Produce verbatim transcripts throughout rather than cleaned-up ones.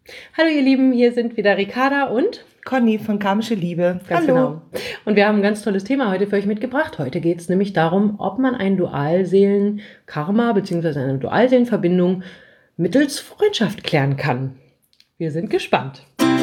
Hallo ihr Lieben, hier sind wieder Ricarda und Conny von Karmische Liebe. Ganz Hallo. genau. Und wir haben ein ganz tolles Thema heute für euch mitgebracht. Heute geht es nämlich darum, ob man ein Dualseelen-Karma bzw. eine Dualseelenverbindung mittels Freundschaft klären kann. Wir sind gespannt.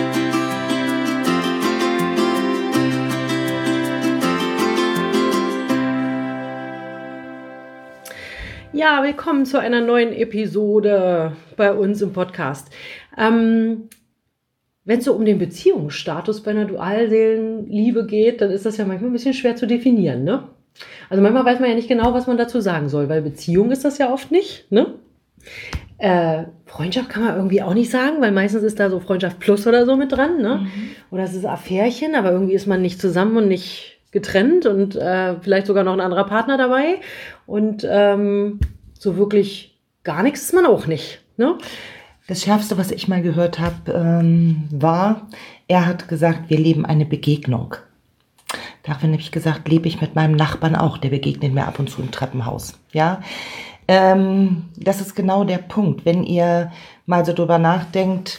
Ja, willkommen zu einer neuen Episode bei uns im Podcast. Ähm, Wenn es so um den Beziehungsstatus bei einer Dualseelenliebe geht, dann ist das ja manchmal ein bisschen schwer zu definieren, ne? Also manchmal weiß man ja nicht genau, was man dazu sagen soll, weil Beziehung ist das ja oft nicht, ne? Äh, Freundschaft kann man irgendwie auch nicht sagen, weil meistens ist da so Freundschaft plus oder so mit dran, ne? Mhm. Oder es ist Affärchen, aber irgendwie ist man nicht zusammen und nicht getrennt und äh, vielleicht sogar noch ein anderer Partner dabei. Und ähm, so wirklich gar nichts ist man auch nicht, ne? Das Schärfste, was ich mal gehört habe, ähm, war, er hat gesagt, wir leben eine Begegnung. Daraufhin habe ich gesagt, lebe ich mit meinem Nachbarn auch, der begegnet mir ab und zu im Treppenhaus. Ja, ähm, das ist genau der Punkt. Wenn ihr mal so drüber nachdenkt,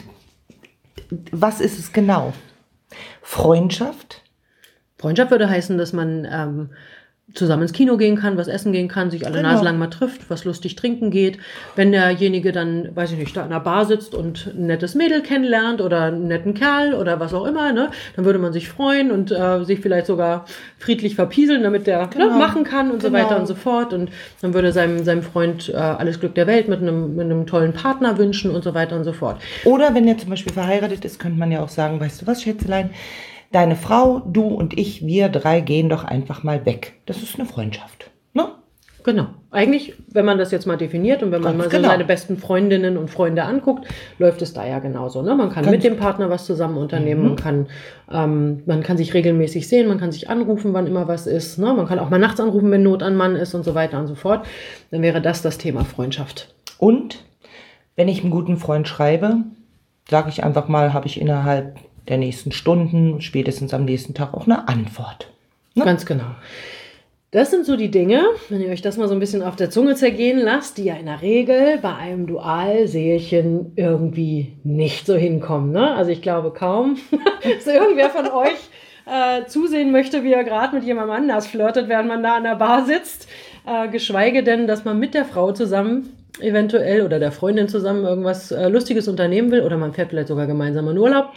was ist es genau? Freundschaft? Freundschaft würde heißen, dass man ähm, zusammen ins Kino gehen kann, was essen gehen kann, sich alle Genau. Nase lang mal trifft, was lustig trinken geht. Wenn derjenige dann, weiß ich nicht, da in einer Bar sitzt und ein nettes Mädel kennenlernt oder einen netten Kerl oder was auch immer, ne, dann würde man sich freuen und äh, sich vielleicht sogar friedlich verpieseln, damit der Genau. ne, machen kann und Genau. so weiter und so fort. Und dann würde seinem, seinem Freund äh, alles Glück der Welt mit einem, mit einem tollen Partner wünschen und so weiter und so fort. Oder wenn er zum Beispiel verheiratet ist, könnte man ja auch sagen, weißt du was, Schätzelein, deine Frau, du und ich, wir drei gehen doch einfach mal weg. Das ist eine Freundschaft, ne? Genau. Eigentlich, wenn man das jetzt mal definiert und wenn man Ganz mal so genau. seine besten Freundinnen und Freunde anguckt, läuft es da ja genauso. Ne? Man kann Ganz mit dem Partner was zusammen unternehmen, Mhm. man kann, ähm, man kann sich regelmäßig sehen, man kann sich anrufen, wann immer was ist. Ne? Man kann auch mal nachts anrufen, wenn Not an Mann ist und so weiter und so fort. Dann wäre das das Thema Freundschaft. Und wenn ich einen guten Freund schreibe, sage ich einfach mal, habe ich innerhalb der nächsten Stunden, spätestens am nächsten Tag auch eine Antwort. Ne? Ganz genau. Das sind so die Dinge, wenn ihr euch das mal so ein bisschen auf der Zunge zergehen lasst, die ja in der Regel bei einem Dualseelchen irgendwie nicht so hinkommen. Ne? Also ich glaube kaum, dass irgendwer von euch äh, zusehen möchte, wie er gerade mit jemandem anders flirtet, während man da an der Bar sitzt. Äh, geschweige denn, dass man mit der Frau zusammen eventuell oder der Freundin zusammen irgendwas äh, Lustiges unternehmen will oder man fährt vielleicht sogar gemeinsam in Urlaub.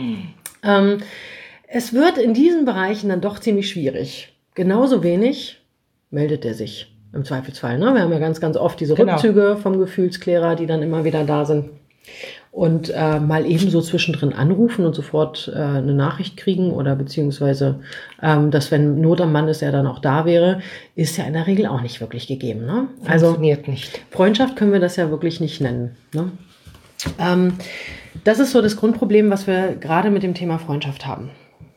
Ähm, es wird in diesen Bereichen dann doch ziemlich schwierig. Genauso wenig meldet er sich im Zweifelsfall. Ne? Wir haben ja ganz, ganz oft diese Genau. Rückzüge vom Gefühlsklärer, die dann immer wieder da sind. Und äh, mal eben so zwischendrin anrufen und sofort äh, eine Nachricht kriegen oder beziehungsweise, ähm, dass wenn Not am Mann ist, er dann auch da wäre, ist ja in der Regel auch nicht wirklich gegeben. Ne? Also Funktioniert nicht. Freundschaft können wir das ja wirklich nicht nennen. Ne? Ähm, das ist so das Grundproblem, was wir gerade mit dem Thema Freundschaft haben.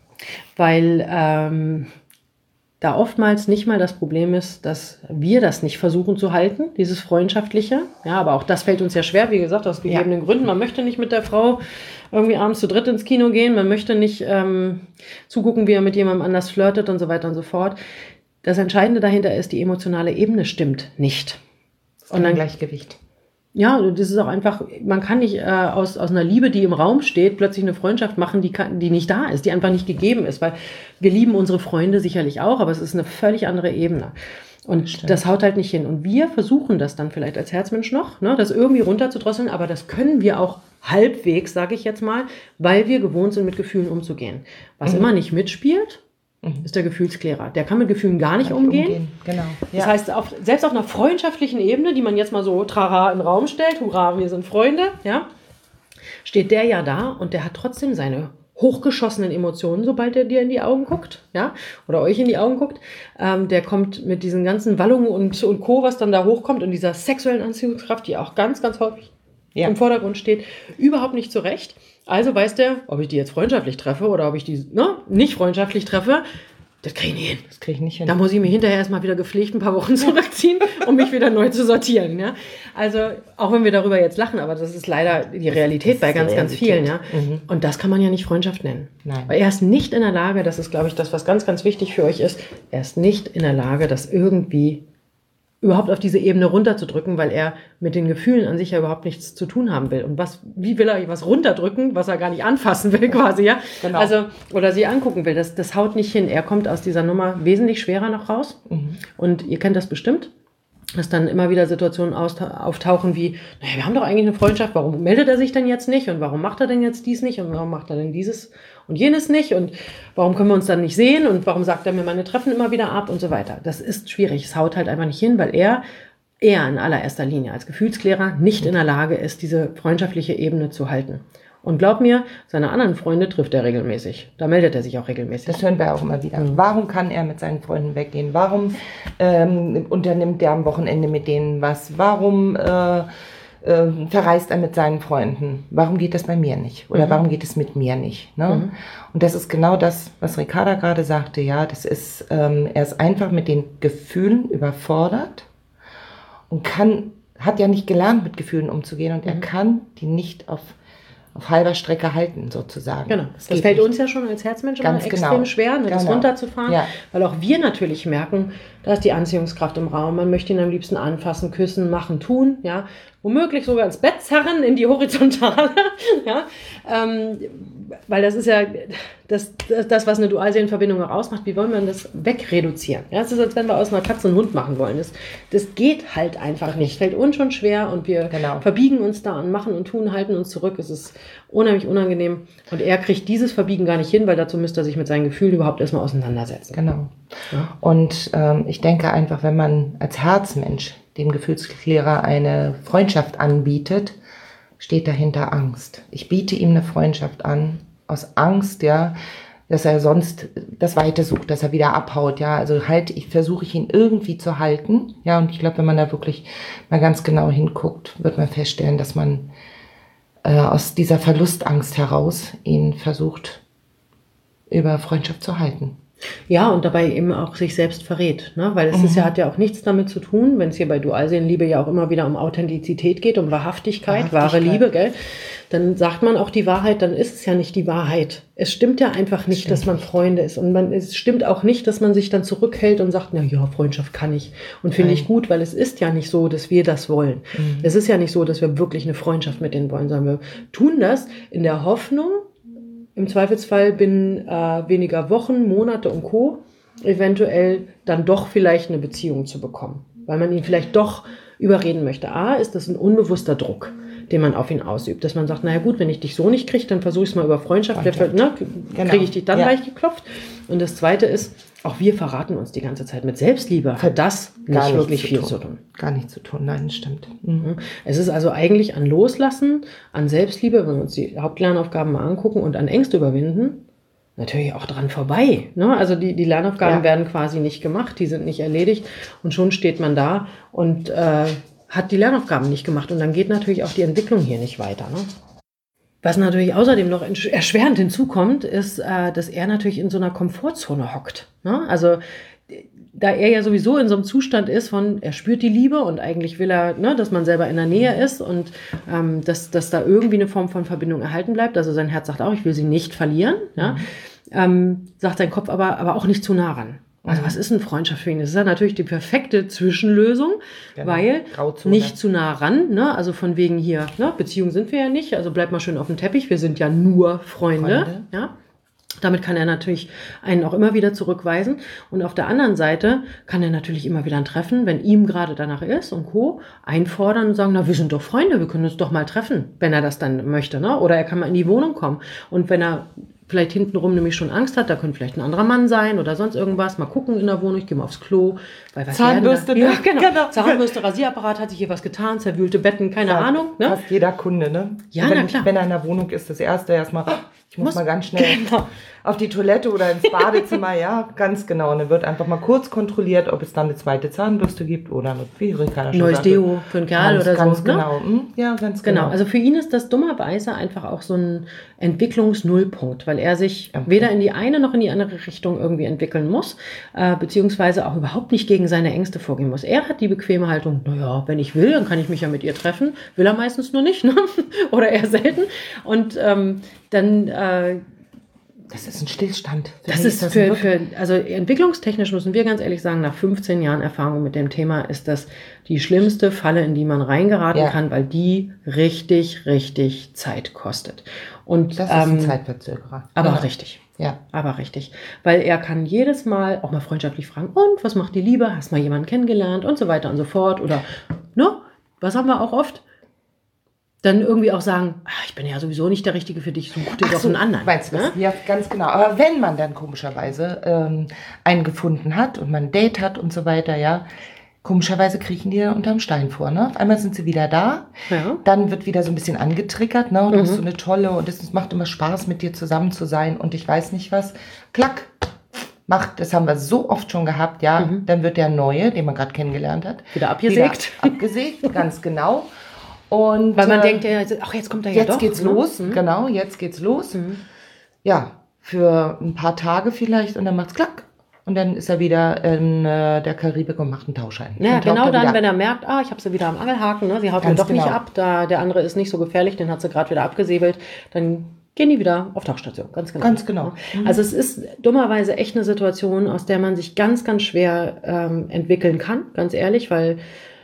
Weil ähm, da oftmals nicht mal das Problem ist, dass wir das nicht versuchen zu halten, dieses Freundschaftliche. Ja, aber auch das fällt uns ja schwer, wie gesagt, aus gegebenen Ja. Gründen. Man möchte nicht mit der Frau irgendwie abends zu dritt ins Kino gehen. Man möchte nicht ähm, zugucken, wie er mit jemandem anders flirtet und so weiter und so fort. Das Entscheidende dahinter ist, die emotionale Ebene stimmt nicht. Und dann Gleichgewicht. Ja, das ist auch einfach, man kann nicht äh, aus, aus einer Liebe, die im Raum steht, plötzlich eine Freundschaft machen, die, kann, die nicht da ist, die einfach nicht gegeben ist, weil wir lieben unsere Freunde sicherlich auch, aber es ist eine völlig andere Ebene. Und Stimmt. das haut halt nicht hin. Und wir versuchen das dann vielleicht als Herzmensch noch, ne, das irgendwie runterzudrosseln, aber das können wir auch halbwegs, sage ich jetzt mal, weil wir gewohnt sind, mit Gefühlen umzugehen. Was Mhm. immer nicht mitspielt, ist der Gefühlsklärer. Der kann mit Gefühlen gar nicht umgehen. Genau. Das Ja. heißt, auf, selbst auf einer freundschaftlichen Ebene, die man jetzt mal so trara in den Raum stellt, hurra, wir sind Freunde, ja, steht der ja da und der hat trotzdem seine hochgeschossenen Emotionen, sobald er dir in die Augen guckt, ja, oder euch in die Augen guckt. Ähm, der kommt mit diesen ganzen Wallungen und, und Co., was dann da hochkommt und dieser sexuellen Anziehungskraft, die auch ganz, ganz häufig Ja. im Vordergrund steht, überhaupt nicht zurecht. Also weiß der, ob ich die jetzt freundschaftlich treffe oder ob ich die ne, nicht freundschaftlich treffe, das kriege ich nicht hin. Das kriege ich nicht hin. Da muss ich mich hinterher erstmal wieder gepflegt ein paar Wochen zurückziehen, um mich wieder neu zu sortieren. Ja? Also auch wenn wir darüber jetzt lachen, aber das ist leider die Realität ist bei die ganz, ganz Realität. vielen. Ja? Mhm. Und das kann man ja nicht Freundschaft nennen. Nein. Weil er ist nicht in der Lage, das ist, glaube ich, das, was ganz, ganz wichtig für euch ist, er ist nicht in der Lage, das irgendwie überhaupt auf diese Ebene runterzudrücken, weil er mit den Gefühlen an sich ja überhaupt nichts zu tun haben will. Und was, wie will er was runterdrücken, was er gar nicht anfassen will quasi, ja? Genau. Also, oder sie angucken will, das, das haut nicht hin. Er kommt aus dieser Nummer wesentlich schwerer noch raus. Mhm. Und ihr kennt das bestimmt, dass dann immer wieder Situationen auftauchen wie, naja, wir haben doch eigentlich eine Freundschaft, warum meldet er sich denn jetzt nicht und warum macht er denn jetzt dies nicht und warum macht er denn dieses und jenes nicht und warum können wir uns dann nicht sehen und warum sagt er mir meine Treffen immer wieder ab und so weiter. Das ist schwierig, es haut halt einfach nicht hin, weil er, er in allererster Linie als Gefühlsklärer nicht in der Lage ist, diese freundschaftliche Ebene zu halten. Und glaub mir, seine anderen Freunde trifft er regelmäßig. Da meldet er sich auch regelmäßig. Das hören wir auch immer wieder. Mhm. Warum kann er mit seinen Freunden weggehen? Warum ähm, unternimmt er am Wochenende mit denen was? Warum äh, äh, verreist er mit seinen Freunden? Warum geht das bei mir nicht? Oder mhm. warum geht es mit mir nicht? Ne? Mhm. Und das ist genau das, was Ricarda gerade sagte. Ja, das ist, ähm, er ist einfach mit den Gefühlen überfordert und kann, hat ja nicht gelernt, mit Gefühlen umzugehen. Und mhm. er kann die nicht auf auf halber Strecke halten, sozusagen. Genau. Das, das fällt nicht. Uns ja schon als Herzmenschen immer extrem genau. schwer, ne, das genau. runterzufahren, ja. weil auch wir natürlich merken, da ist die Anziehungskraft im Raum. Man möchte ihn am liebsten anfassen, küssen, machen, tun, ja, womöglich sogar ins Bett zerren, in die Horizontale, ja, ähm, weil das ist ja das, das, das, was eine Dualseelenverbindung auch ausmacht. Wie wollen wir das wegreduzieren? Ja, es ist, als wenn wir aus einer Katze einen Hund machen wollen. Das, das geht halt einfach nicht. Fällt uns schon schwer und wir genau. verbiegen uns da und machen und tun, halten uns zurück. Es ist unheimlich unangenehm und er kriegt dieses Verbiegen gar nicht hin, weil dazu müsste er sich mit seinen Gefühlen überhaupt erstmal auseinandersetzen. Genau. Ja. Und ähm, ich denke einfach, wenn man als Herzmensch dem Gefühlsklärer eine Freundschaft anbietet, steht dahinter Angst. Ich biete ihm eine Freundschaft an, aus Angst, ja, dass er sonst das Weite sucht, dass er wieder abhaut, ja, also halt, ich versuche ich ihn irgendwie zu halten, ja, und ich glaube, wenn man da wirklich mal ganz genau hinguckt, wird man feststellen, dass man äh, aus dieser Verlustangst heraus ihn versucht, über Freundschaft zu halten. Ja, und dabei eben auch sich selbst verrät, ne? Weil es mhm. ist ja, hat ja auch nichts damit zu tun, wenn es hier bei Dualseelenliebe ja auch immer wieder um Authentizität geht, um Wahrhaftigkeit, Wahrhaftigkeit, wahre Liebe, gell? Dann sagt man auch die Wahrheit, dann ist es ja nicht die Wahrheit. Es stimmt ja einfach nicht, stimmt. dass man Freunde ist. Und man, es stimmt auch nicht, dass man sich dann zurückhält und sagt, na ja, Freundschaft kann ich. Und finde ich gut, weil es ist ja nicht so, dass wir das wollen. Mhm. Es ist ja nicht so, dass wir wirklich eine Freundschaft mit denen wollen, sondern wir tun das in der Hoffnung, im Zweifelsfall binnen äh, weniger Wochen, Monate und Co. eventuell dann doch vielleicht eine Beziehung zu bekommen. Weil man ihn vielleicht doch überreden möchte. A, ist das ein unbewusster Druck, den man auf ihn ausübt. Dass man sagt, naja gut, wenn ich dich so nicht kriege, dann versuche ich es mal über Freundschaft. Freundschaft. Ne, genau. Kriege ich dich dann ja. gleich geklopft. Und das Zweite ist, auch wir verraten uns die ganze Zeit mit Selbstliebe. Hat das Gar nicht wirklich zu viel tun. zu tun. Gar nicht zu tun, nein, stimmt. Mhm. Es ist also eigentlich an Loslassen, an Selbstliebe, wenn wir uns die Hauptlernaufgaben mal angucken und an Ängste überwinden, natürlich auch dran vorbei. Ne? Also die, die Lernaufgaben ja. werden quasi nicht gemacht, die sind nicht erledigt und schon steht man da und äh, hat die Lernaufgaben nicht gemacht und dann geht natürlich auch die Entwicklung hier nicht weiter. Ne? Was natürlich außerdem noch erschwerend hinzukommt, ist, äh, dass er natürlich in so einer Komfortzone hockt. Ne? Also da er ja sowieso in so einem Zustand ist von, er spürt die Liebe und eigentlich will er, ne, dass man selber in der Nähe ist und ähm, dass, dass da irgendwie eine Form von Verbindung erhalten bleibt. Also sein Herz sagt auch, ich will sie nicht verlieren. Ja? Mhm. Ähm, sagt sein Kopf aber, aber auch nicht zu nah ran. Also was ist eine Freundschaft für ihn? Das ist ja natürlich die perfekte Zwischenlösung, genau. weil Grauzone. Nicht zu nah ran, ne? Also von wegen hier, ne? Beziehung sind wir ja nicht, also bleib mal schön auf dem Teppich, wir sind ja nur Freunde. Freunde. Ja? Damit kann er natürlich einen auch immer wieder zurückweisen. Und auf der anderen Seite kann er natürlich immer wieder ein Treffen, wenn ihm gerade danach ist und Co. einfordern und sagen, na, wir sind doch Freunde, wir können uns doch mal treffen, wenn er das dann möchte. Ne? Oder er kann mal in die Wohnung kommen. Und wenn er vielleicht hintenrum nämlich schon Angst hat, da könnte vielleicht ein anderer Mann sein oder sonst irgendwas, mal gucken in der Wohnung, ich gehe mal aufs Klo. Weil was Zahnbürste, ja, genau. genau. Zahnbürste, Rasierapparat, hat sich hier was getan, zerwühlte Betten, keine Fast, Ahnung. Ne? Fast jeder Kunde, ne? Ja, wenn, na klar. Wenn er in der Wohnung ist, das Erste erstmal, ich muss, muss mal ganz schnell genau. auf die Toilette oder ins Badezimmer, ja, ganz genau. Und dann wird einfach mal kurz kontrolliert, ob es dann eine zweite Zahnbürste gibt oder wie Ricarda schon neues sagte, Deo für einen Kerl ganz, oder ganz so. Genau. Ne? Hm? Ja, ganz genau. Genau, also für ihn ist das dummerweise einfach auch so ein Entwicklungsnullpunkt, weil er sich okay. weder in die eine noch in die andere Richtung irgendwie entwickeln muss, äh, beziehungsweise auch überhaupt nicht gegen seine Ängste vorgehen muss. Er hat die bequeme Haltung, naja, wenn ich will, dann kann ich mich ja mit ihr treffen, will er meistens nur nicht, ne? Oder eher selten. Und ähm, dann äh, Das ist ein Stillstand. Für das ist, ist das für, für, also entwicklungstechnisch müssen wir ganz ehrlich sagen, nach fünfzehn Jahren Erfahrung mit dem Thema ist das die schlimmste Falle, in die man reingeraten ja. kann, weil die richtig, richtig Zeit kostet. Und, das ist ähm, ein Zeitverzögerer. Aber ja. richtig. Ja. Aber richtig. Weil er kann jedes Mal auch mal freundschaftlich fragen, und was macht die Liebe? Hast mal jemanden kennengelernt? Und so weiter und so fort. Oder, ne? Was haben wir auch oft? Dann irgendwie auch sagen, ach, ich bin ja sowieso nicht der Richtige für dich, such dir doch so, einen anderen. Meinst du, ne? Ja, ganz genau. Aber wenn man dann komischerweise ähm, einen gefunden hat und man ein Date hat und so weiter, ja, komischerweise kriechen die dann unterm Stein vor, ne? Auf einmal sind sie wieder da, ja. Dann wird wieder so ein bisschen angetriggert, ne? Und du mhm. bist so eine tolle und es macht immer Spaß, mit dir zusammen zu sein und ich weiß nicht was. Klack, macht, das haben wir so oft schon gehabt, ja. Mhm. Dann wird der Neue, den man gerade kennengelernt hat, wieder abgesägt. Wieder abgesägt, ganz genau. Und, weil man äh, denkt, ja, ach, jetzt kommt er ja jetzt doch. Jetzt geht's ne? los, mhm. genau, jetzt geht's los. Mhm. Ja, für ein paar Tage vielleicht und dann macht's klack. Und dann ist er wieder in äh, der Karibik und macht einen Tauschschein. Ja, und genau dann, wieder. wenn er merkt, ah, ich habe sie wieder am Angelhaken, ne? Sie haut ihn doch genau. nicht ab, da der andere ist nicht so gefährlich, den hat sie gerade wieder abgesäbelt, dann gehen die wieder auf Tauchstation, ganz genau. Ganz genau. Mhm. Also es ist dummerweise echt eine Situation, aus der man sich ganz, ganz schwer ähm, entwickeln kann, ganz ehrlich, weil...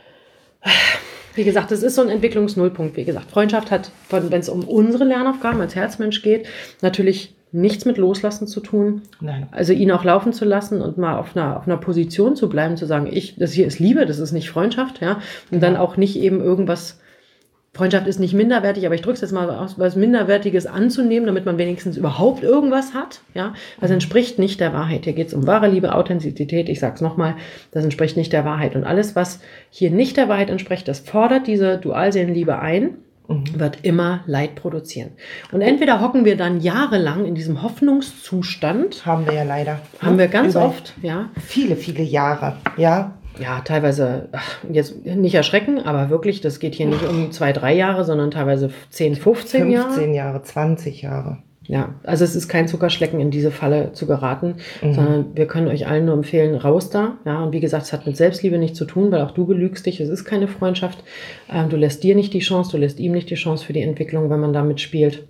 Wie gesagt, das ist so ein Entwicklungsnullpunkt. Wie gesagt, Freundschaft hat, wenn es um unsere Lernaufgaben als Herzmensch geht, natürlich nichts mit Loslassen zu tun. Nein. Also ihn auch laufen zu lassen und mal auf einer, auf einer Position zu bleiben, zu sagen, ich, das hier ist Liebe, das ist nicht Freundschaft, ja. Und dann auch nicht eben irgendwas, Freundschaft ist nicht minderwertig, aber ich drücke es jetzt mal aus, was Minderwertiges anzunehmen, damit man wenigstens überhaupt irgendwas hat. Ja? Das entspricht nicht der Wahrheit. Hier geht es um wahre Liebe, Authentizität. Ich sage es nochmal, das entspricht nicht der Wahrheit. Und alles, was hier nicht der Wahrheit entspricht, das fordert diese Dualseelenliebe ein, mhm. wird immer Leid produzieren. Und entweder hocken wir dann jahrelang in diesem Hoffnungszustand. Haben wir ja leider. Haben wir ganz Über oft, ja. Viele, viele Jahre, ja. Ja, teilweise, ach, jetzt nicht erschrecken, aber wirklich, das geht hier nicht um zwei, drei Jahre, sondern teilweise zehn, fünfzehn Jahre. fünfzehn Jahre, zwanzig Jahre. Ja, also es ist kein Zuckerschlecken, in diese Falle zu geraten, mhm. sondern wir können euch allen nur empfehlen, raus da. Ja, und wie gesagt, es hat mit Selbstliebe nichts zu tun, weil auch du belügst dich, es ist keine Freundschaft. Ähm, du lässt dir nicht die Chance, du lässt ihm nicht die Chance für die Entwicklung, wenn man da mitspielt.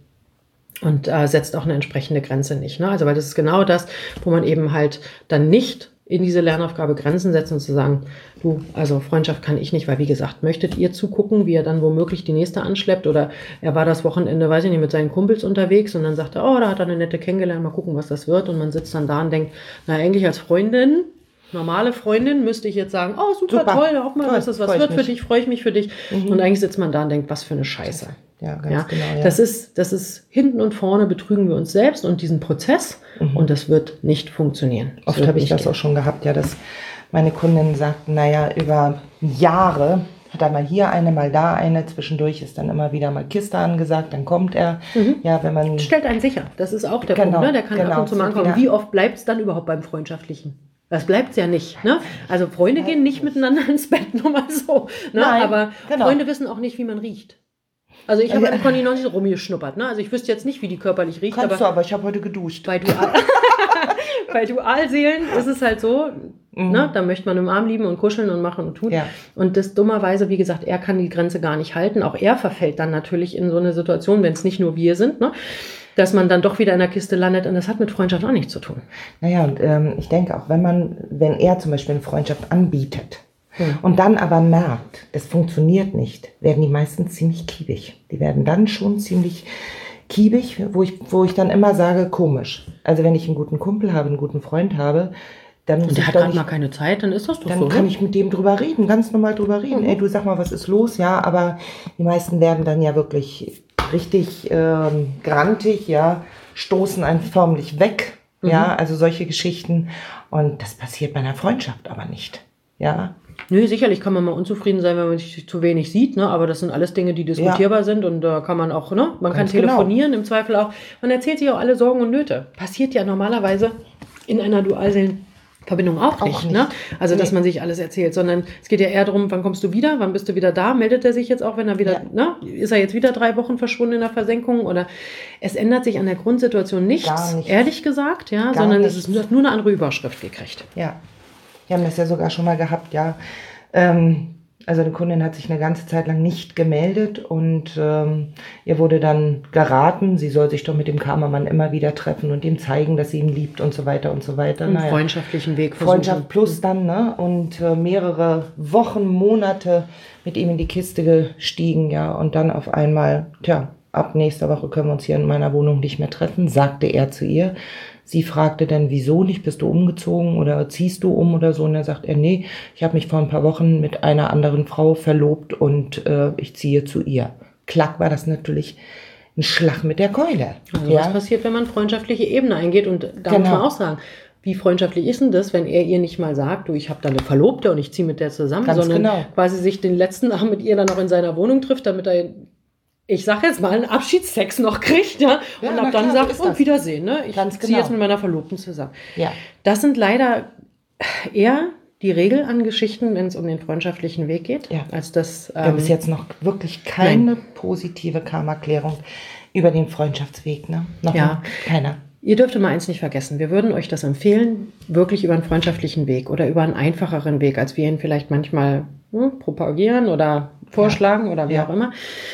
Und äh, setzt auch eine entsprechende Grenze nicht. Ne? Also weil das ist genau das, wo man eben halt dann nicht in diese Lernaufgabe Grenzen setzen und zu sagen, du, also Freundschaft kann ich nicht, weil wie gesagt, möchtet ihr zugucken, wie er dann womöglich die nächste anschleppt oder er war das Wochenende, weiß ich nicht, mit seinen Kumpels unterwegs und dann sagt er, oh, da hat er eine nette kennengelernt, mal gucken, was das wird und man sitzt dann da und denkt, na eigentlich als Freundin, normale Freundin, müsste ich jetzt sagen, oh, super, super. toll, auch mal, dass das was wird für dich, freue ich mich für dich mhm. und eigentlich sitzt man da und denkt, was für eine Scheiße. Ja, ganz ja, genau. Ja. Das ist, das ist hinten und vorne betrügen wir uns selbst und diesen Prozess mhm. und das wird nicht funktionieren. Das Oft habe ich das gehen. auch schon gehabt, ja, dass meine Kundinnen sagten, naja, über Jahre hat er mal hier eine, mal da eine, zwischendurch ist dann immer wieder mal Kiste angesagt, dann kommt er. Mhm. Ja, wenn man stellt einen sicher, das ist auch der genau, Punkt, ne? Der kann genau, ab und zu mal ankommen. Wie oft bleibt es dann überhaupt beim Freundschaftlichen? Das bleibt ja nicht. Ne? Also Freunde gehen nicht miteinander ins Bett, nur mal so. Ne? Nein, aber genau. Freunde wissen auch nicht, wie man riecht. Also ich habe ja. an Conny noch nicht so rumgeschnuppert. Ne? Also ich wüsste jetzt nicht, wie die körperlich riecht. Kannst aber du, aber ich habe heute geduscht. Bei, Dual bei Dualseelen ist es halt so, mhm. ne? Da möchte man im Arm lieben und kuscheln und machen und tun. Ja. Und das dummerweise, wie gesagt, er kann die Grenze gar nicht halten. Auch er verfällt dann natürlich in so eine Situation, wenn es nicht nur wir sind, ne? Dass man dann doch wieder in der Kiste landet und das hat mit Freundschaft auch nichts zu tun. Naja, und ähm, ich denke auch, wenn man, wenn er zum Beispiel eine Freundschaft anbietet, und dann aber merkt, das funktioniert nicht, werden die meisten ziemlich kiebig. Die werden dann schon ziemlich kiebig, wo ich, wo ich dann immer sage, komisch. Also wenn ich einen guten Kumpel habe, einen guten Freund habe, dann muss und der ich hat gerade mal keine Zeit, dann ist das doch dann so. Dann kann ne? ich mit dem drüber reden, ganz normal drüber reden. Mhm. Ey, du sag mal, was ist los? Ja, aber die meisten werden dann ja wirklich richtig ähm, grantig, ja, stoßen einen förmlich weg. Mhm. Ja, also solche Geschichten. Und das passiert bei einer Freundschaft aber nicht. Ja. Nö, sicherlich kann man mal unzufrieden sein, wenn man sich zu wenig sieht, ne? Aber das sind alles Dinge, die diskutierbar ja. sind und da äh, kann man auch, ne? Man Ganz kann telefonieren, genau. Im Zweifel auch. Man erzählt sich auch alle Sorgen und Nöte. Passiert ja normalerweise in einer Dualseelenverbindung auch nicht, auch nicht. Ne? Also, nee. dass man sich alles erzählt, sondern es geht ja eher darum, wann kommst du wieder, wann bist du wieder da, meldet er sich jetzt auch, wenn er wieder, ja. ne? Ist er jetzt wieder drei Wochen verschwunden in der Versenkung oder es ändert sich an der Grundsituation nichts, nichts. ehrlich gesagt, ja, Gar sondern nichts. Es ist nur eine andere Überschrift gekriegt. Ja. Wir haben das ja sogar schon mal gehabt, ja. Ähm, Also eine Kundin hat sich eine ganze Zeit lang nicht gemeldet und ähm, ihr wurde dann geraten, sie soll sich doch mit dem Karma-Mann immer wieder treffen und ihm zeigen, dass sie ihn liebt und so weiter und so weiter. Einen naja. freundschaftlichen Weg versuchen. Freundschaft plus dann, ne? Und äh, mehrere Wochen, Monate mit ihm in die Kiste gestiegen, ja. Und dann auf einmal, tja, ab nächster Woche können wir uns hier in meiner Wohnung nicht mehr treffen, sagte er zu ihr. Sie fragte dann, wieso nicht, bist du umgezogen oder ziehst du um oder so? Und dann sagt er, nee, ich habe mich vor ein paar Wochen mit einer anderen Frau verlobt und äh, ich ziehe zu ihr. Klack war das natürlich ein Schlag mit der Keule. Also ja? was passiert, wenn man freundschaftliche Ebene eingeht? Und da Genau. muss man auch sagen, wie freundschaftlich ist denn das, wenn er ihr nicht mal sagt, du, ich habe da eine Verlobte und ich ziehe mit der zusammen, Ganz sondern genau. quasi sich den letzten Abend mit ihr dann noch in seiner Wohnung trifft, damit er, ich sag jetzt mal, einen Abschiedstext noch kriegt, ja, Ja, und na ab dann klar, so sagt, ist und das. Wiedersehen, ne? Ich Ganz ziehe genau. jetzt mit meiner Verlobten zusammen. Ja. Das sind leider eher die Regel an Geschichten, wenn es um den freundschaftlichen Weg geht, Ja. als das. Wir haben Ähm, bis jetzt noch wirklich keine positive Karma-Klärung über den Freundschaftsweg, ne? Noch Ja. keiner. Ihr dürft immer eins nicht vergessen, wir würden euch das empfehlen, wirklich über einen freundschaftlichen Weg oder über einen einfacheren Weg, als wir ihn vielleicht manchmal hm, propagieren oder vorschlagen oder wie Ja. auch immer,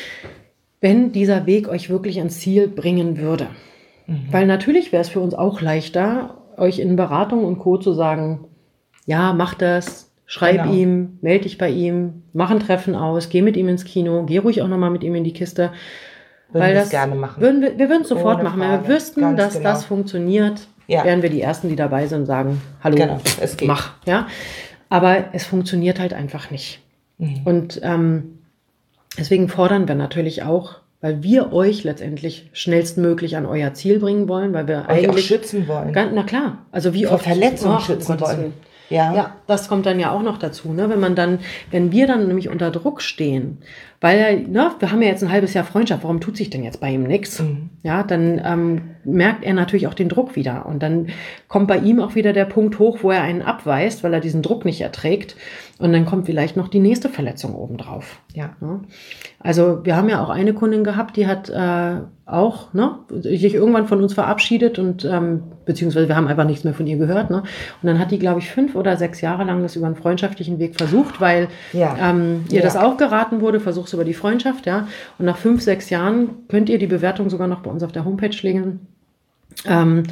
wenn dieser Weg euch wirklich ans Ziel bringen würde. Mhm. Weil natürlich wäre es für uns auch leichter, euch in Beratung und Co. zu sagen, ja, mach das, schreib Genau. ihm, melde dich bei ihm, mach ein Treffen aus, geh mit ihm ins Kino, geh ruhig auch nochmal mit ihm in die Kiste. Würden Weil wir das es gerne machen. Würden wir, wir würden es sofort Ohne machen. Wenn wir Frage. wüssten, Ganz dass genau. das funktioniert, Ja. wären wir die Ersten, die dabei sind und sagen, hallo, Genau, es geht. mach. Ja? Aber es funktioniert halt einfach nicht. Mhm. Und ähm, deswegen fordern wir natürlich auch, weil wir euch letztendlich schnellstmöglich an euer Ziel bringen wollen, weil wir Euch auch eigentlich... schützen wollen. Ganz, na klar, also wie Vor oft... Verletzungen Ach, um schützen Gottes wollen. Willen. Ja. Ja, das kommt dann ja auch noch dazu, ne? Wenn man dann, wenn wir dann nämlich unter Druck stehen, weil, ne, wir haben ja jetzt ein halbes Jahr Freundschaft, warum tut sich denn jetzt bei ihm nichts? Mhm. Ja, dann ähm, merkt er natürlich auch den Druck wieder und dann kommt bei ihm auch wieder der Punkt hoch, wo er einen abweist, weil er diesen Druck nicht erträgt und dann kommt vielleicht noch die nächste Verletzung obendrauf. Ja. Ja. Also wir haben ja auch eine Kundin gehabt, die hat äh, auch ne, sich irgendwann von uns verabschiedet und ähm, beziehungsweise wir haben einfach nichts mehr von ihr gehört. Ne? Und dann hat die, glaube ich, fünf oder sechs Jahre lang das über einen freundschaftlichen Weg versucht, weil Ja. ähm, ihr Ja. das auch geraten wurde, versuch's über die Freundschaft. Ja. Und nach fünf, sechs Jahren könnt ihr die Bewertung sogar noch bei uns auf der Homepage legen. Ähm,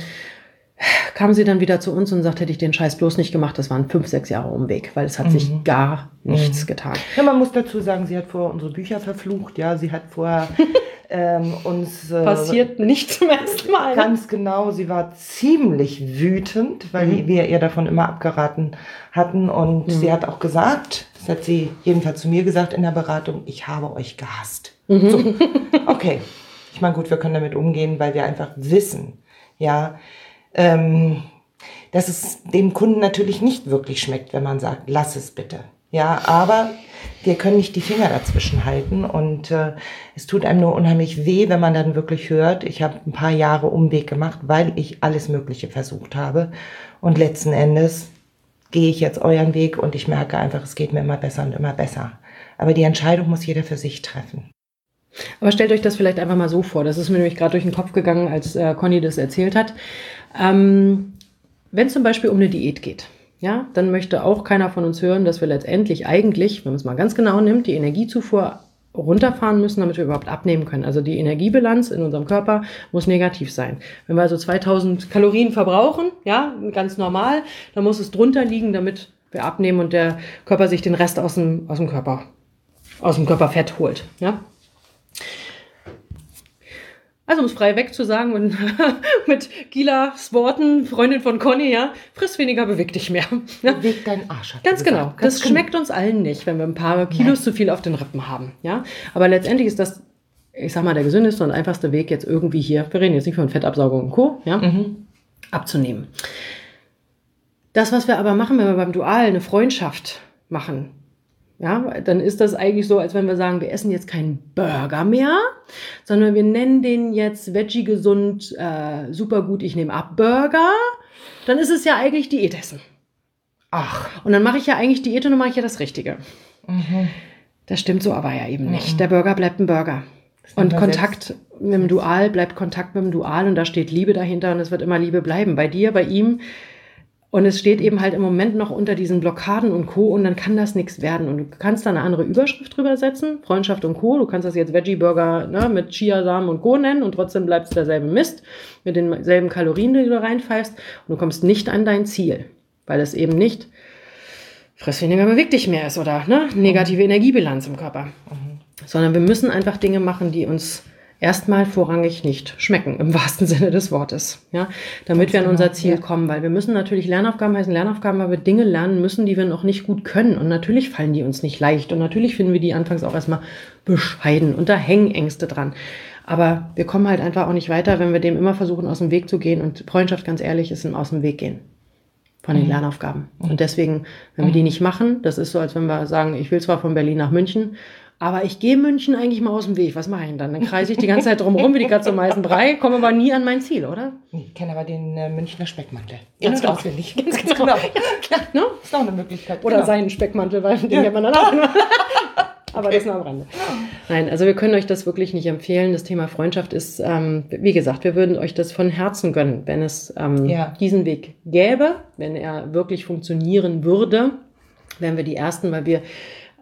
kam sie dann wieder zu uns und sagt, hätte ich den Scheiß bloß nicht gemacht, das waren fünf, sechs Jahre Umweg, weil es hat sich gar nichts getan. Ja, man muss dazu sagen, sie hat vorher unsere Bücher verflucht, ja, sie hat vorher ähm, uns... Äh, Passiert nicht zum ersten Mal. Ne? Ganz genau, sie war ziemlich wütend, weil Mhm. wir ihr davon immer abgeraten hatten und sie hat auch gesagt, das hat sie jedenfalls zu mir gesagt in der Beratung, ich habe euch gehasst. Mhm. So, okay, ich meine, gut, wir können damit umgehen, weil wir einfach wissen, ja, ähm, dass es dem Kunden natürlich nicht wirklich schmeckt, wenn man sagt, lass es bitte. Ja, aber wir können nicht die Finger dazwischen halten und äh, es tut einem nur unheimlich weh, wenn man dann wirklich hört, ich habe ein paar Jahre Umweg gemacht, weil ich alles Mögliche versucht habe und letzten Endes gehe ich jetzt euren Weg und ich merke einfach, es geht mir immer besser und immer besser. Aber die Entscheidung muss jeder für sich treffen. Aber stellt euch das vielleicht einfach mal so vor. Das ist mir nämlich gerade durch den Kopf gegangen, als äh, Conny das erzählt hat. Ähm, wenn es zum Beispiel um eine Diät geht, ja, dann möchte auch keiner von uns hören, dass wir letztendlich eigentlich, wenn man es mal ganz genau nimmt, die Energiezufuhr runterfahren müssen, damit wir überhaupt abnehmen können. Also die Energiebilanz in unserem Körper muss negativ sein. Wenn wir also zweitausend Kalorien verbrauchen, ja, ganz normal, dann muss es drunter liegen, damit wir abnehmen und der Körper sich den Rest aus dem, aus dem Körper, aus dem Körperfett holt, ja. Also um es frei weg zu sagen, und mit Gilas Worten, Freundin von Conny, ja, friss weniger, beweg dich mehr. Ja? Beweg deinen Arsch. hat Ganz sie genau. gesagt. Ganz Das schmeckt uns allen nicht, wenn wir ein paar Kilos Nein. zu viel auf den Rippen haben. Ja? Aber letztendlich ist das, ich sag mal, der gesündeste und einfachste Weg, jetzt irgendwie hier, wir reden jetzt nicht von Fettabsaugung und Co., ja, Mhm. abzunehmen. Das, was wir aber machen, wenn wir beim Dual eine Freundschaft machen, ja, dann ist das eigentlich so, als wenn wir sagen, wir essen jetzt keinen Burger mehr, sondern wir nennen den jetzt Veggie gesund, äh, super gut, ich nehme ab Burger. Dann ist es ja eigentlich Diätessen. Ach. Und dann mache ich ja eigentlich Diät und dann mache ich ja das Richtige. Mhm. Das stimmt so aber ja eben nicht. Der Burger bleibt ein Burger. Das Und nennt man Kontakt mit dem Dual bleibt Kontakt mit dem Dual und da steht Liebe dahinter und es wird immer Liebe bleiben. Bei dir, bei ihm Und es steht eben halt im Moment noch unter diesen Blockaden und Co. Und dann kann das nichts werden. Und du kannst da eine andere Überschrift drüber setzen, Freundschaft und Co. Du kannst das jetzt Veggie-Burger, ne, mit Chiasamen und Co. nennen und trotzdem bleibt es derselbe Mist mit denselben Kalorien, die du reinpfeifst. Und du kommst nicht an dein Ziel, weil es eben nicht friss weniger, beweg dich mehr ist oder ne, negative Energiebilanz im Körper. Mhm. Sondern wir müssen einfach Dinge machen, die uns erstmal vorrangig nicht schmecken, im wahrsten Sinne des Wortes, ja, damit Ganz wir an unser genau, Ziel ja. kommen, weil wir müssen natürlich, Lernaufgaben heißen Lernaufgaben, weil wir Dinge lernen müssen, die wir noch nicht gut können und natürlich fallen die uns nicht leicht und natürlich finden wir die anfangs auch erstmal bescheiden und da hängen Ängste dran, aber wir kommen halt einfach auch nicht weiter, wenn wir dem immer versuchen, aus dem Weg zu gehen und Freundschaft, ganz ehrlich, ist im Aus dem Weg gehen von den mhm. Lernaufgaben und deswegen, wenn mhm. wir die nicht machen, das ist so, als wenn wir sagen, ich will zwar von Berlin nach München, aber ich gehe München eigentlich mal aus dem Weg. Was mache ich denn dann? Dann kreise ich die ganze Zeit drumherum wie die Katze um heißen Brei, komme aber nie an mein Ziel, oder? Ich kenne aber den äh, Münchner Speckmantel. Ganz genau. Auswendig. Ganz genau. genau. Ja, klar, ne? Ist auch eine Möglichkeit. Oder genau. seinen Speckmantel, weil den ja. kennt man dann auch. Aber okay. das nur am Rande. Nein, also wir können euch das wirklich nicht empfehlen. Das Thema Freundschaft ist, ähm, wie gesagt, wir würden euch das von Herzen gönnen, wenn es ähm, ja. diesen Weg gäbe, wenn er wirklich funktionieren würde, wären wir die Ersten, weil wir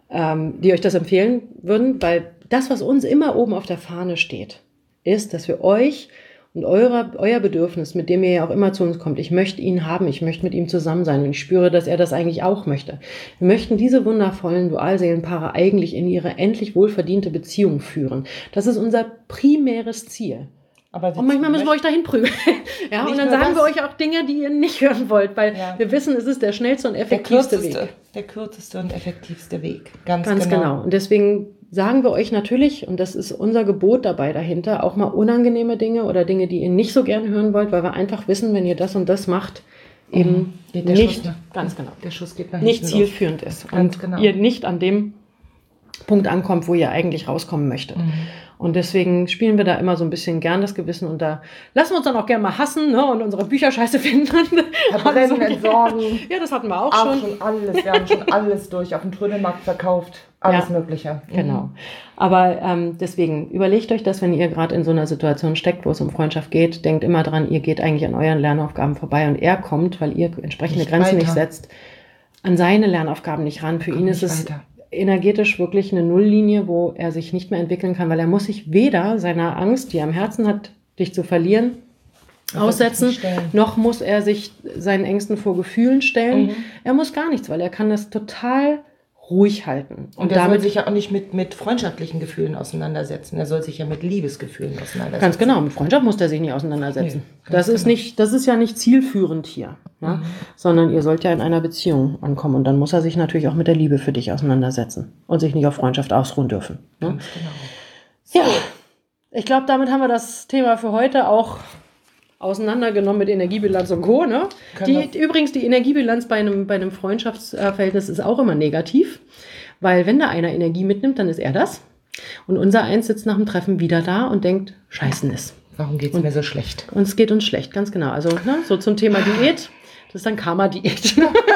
die euch das empfehlen würden, weil das, was uns immer oben auf der Fahne steht, ist, dass wir euch und eure, euer Bedürfnis, mit dem ihr ja auch immer zu uns kommt, ich möchte ihn haben, ich möchte mit ihm zusammen sein und ich spüre, dass er das eigentlich auch möchte. Wir möchten diese wundervollen Dualseelenpaare eigentlich in ihre endlich wohlverdiente Beziehung führen. Das ist unser primäres Ziel. Aber und manchmal müssen wir euch dahin prügeln. Ja, und dann sagen wir euch auch Dinge, die ihr nicht hören wollt, weil ja. wir wissen, es ist der schnellste und effektivste der kürzeste, Weg. Der kürzeste und effektivste Weg. Ganz, Ganz genau. genau. Und deswegen sagen wir euch natürlich, und das ist unser Gebot dabei dahinter, auch mal unangenehme Dinge oder Dinge, die ihr nicht so gern hören wollt, weil wir einfach wissen, wenn ihr das und das macht, eben mhm. nicht, Schuss, ganz genau, der Schuss geht nach nicht zielführend ist. Ganz und genau. ihr nicht an dem Punkt ankommt, wo ihr eigentlich rauskommen möchtet. Mhm. Und deswegen spielen wir da immer so ein bisschen gern das Gewissen und da lassen wir uns dann auch gerne mal hassen, ne, und unsere Bücher scheiße finden. Verbrennen, so, entsorgen. Ja, das hatten wir auch, auch schon. schon alles, wir haben schon alles durch, auf dem Trödelmarkt verkauft, alles ja, Mögliche. Mhm. Genau. Aber ähm, deswegen überlegt euch das, wenn ihr gerade in so einer Situation steckt, wo es um Freundschaft geht, denkt immer dran, ihr geht eigentlich an euren Lernaufgaben vorbei und er kommt, weil ihr entsprechende nicht Grenzen weiter. nicht setzt, an seine Lernaufgaben nicht ran. Für Kommt ihn ist es weiter. energetisch wirklich eine Nulllinie, wo er sich nicht mehr entwickeln kann, weil er muss sich weder seiner Angst, die er am Herzen hat, dich zu verlieren, das aussetzen, noch muss er sich seinen Ängsten vor Gefühlen stellen. Mhm. Er muss gar nichts, weil er kann das total ruhig halten. Und, und er damit soll sich ja auch nicht mit, mit freundschaftlichen Gefühlen auseinandersetzen. Er soll sich ja mit Liebesgefühlen auseinandersetzen. Ganz genau, mit Freundschaft muss er sich nicht auseinandersetzen. Nee, das, ist genau. nicht, das ist ja nicht zielführend hier. Ja? Mhm. Sondern ihr sollt ja in einer Beziehung ankommen. Und dann muss er sich natürlich auch mit der Liebe für dich auseinandersetzen. Und sich nicht auf Freundschaft ausruhen dürfen. Ne? Ganz genau. So. Ja, ich glaube, damit haben wir das Thema für heute auch auseinandergenommen mit Energiebilanz und Co. Ne? Die, übrigens, die Energiebilanz bei einem, bei einem Freundschaftsverhältnis ist auch immer negativ, weil wenn da einer Energie mitnimmt, dann ist er das. Und unser Eins sitzt nach dem Treffen wieder da und denkt, Scheißenis. Warum geht es mir so schlecht? Und es geht uns schlecht, ganz genau. Also ne, so zum Thema Diät, das ist dann Karma-Diät.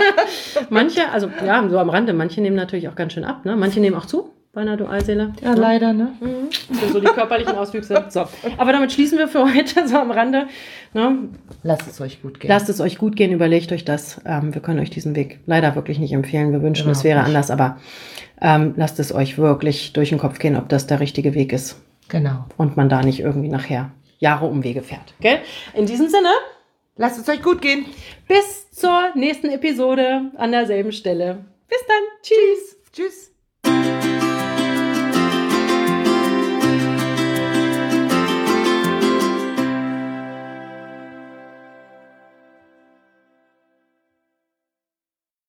Manche, also ja, so am Rande, manche nehmen natürlich auch ganz schön ab. Ne? Manche nehmen auch zu. Bei einer Dualseele. Ja, ne? Leider, ne? Mhm. Das sind so die körperlichen Auswüchse. So. Aber damit schließen wir für heute so am Rande. Ne? Lasst es euch gut gehen. Lasst es euch gut gehen, überlegt euch das. Ähm, wir können euch diesen Weg leider wirklich nicht empfehlen. Wir wünschen, es wäre nicht. anders, aber ähm, lasst es euch wirklich durch den Kopf gehen, ob das der richtige Weg ist. Genau. Und man da nicht irgendwie nachher Jahre Umwege fährt. Gell? In diesem Sinne, lasst es euch gut gehen. Bis zur nächsten Episode an derselben Stelle. Bis dann. Tschüss.